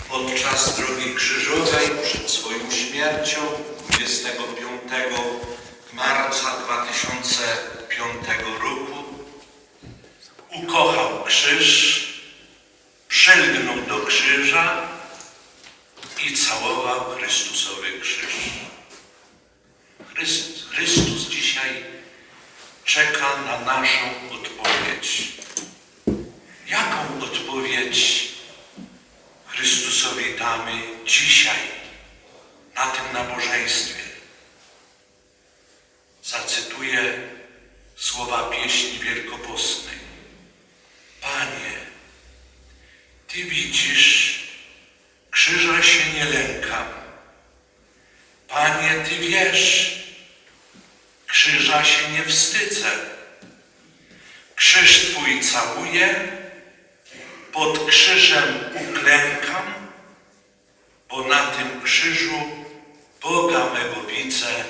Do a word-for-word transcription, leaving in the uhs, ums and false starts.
podczas drogi krzyżowej przed swoją śmiercią dwudziestego piątego marca dwa tysiące piątego roku ukochał krzyż, przylgnął do krzyża i całował Chrystusowy krzyż. Chrystus, Chrystus dzisiaj czeka na naszą odpowiedź. Jaką odpowiedź Chrystusowi damy dzisiaj na tym nabożeństwie? Zacytuję słowa pieśni wielkopostnej. Panie, Ty widzisz, krzyża się nie lękam. Panie, Ty wiesz, krzyża się nie wstydzę. Krzyż Twój całuję, pod krzyżem uklękam, bo na tym krzyżu Boga mego widzę.